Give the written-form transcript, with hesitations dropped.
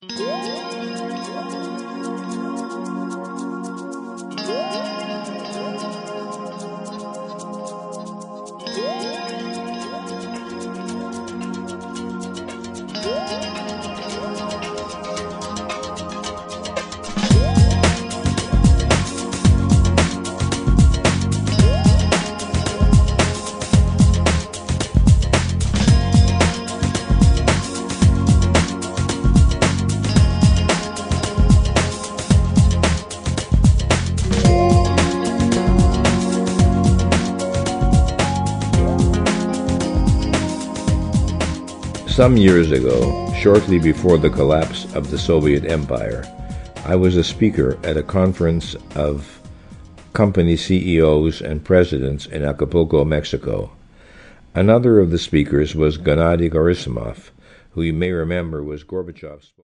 Some years ago, shortly before the collapse of the Soviet Empire, I was a speaker at a conference of company CEOs and presidents in Acapulco, Mexico. Another of the speakers was Gennady Gerasimov, who you may remember was Gorbachev's